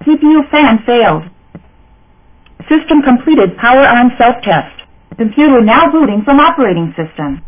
CPU fan failed. System completed power on self-test. Computer now booting from operating system.